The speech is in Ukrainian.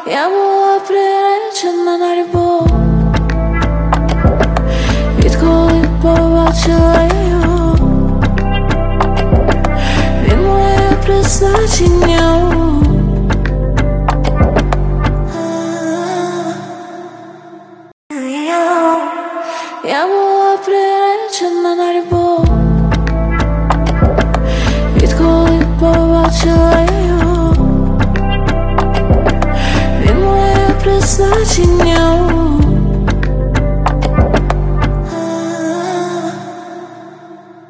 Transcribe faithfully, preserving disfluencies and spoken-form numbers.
Я була приречена на любов, відколи побачила його. Він моє призначення. Я була приречена на любов, відколи побачила його. Він моє призначення.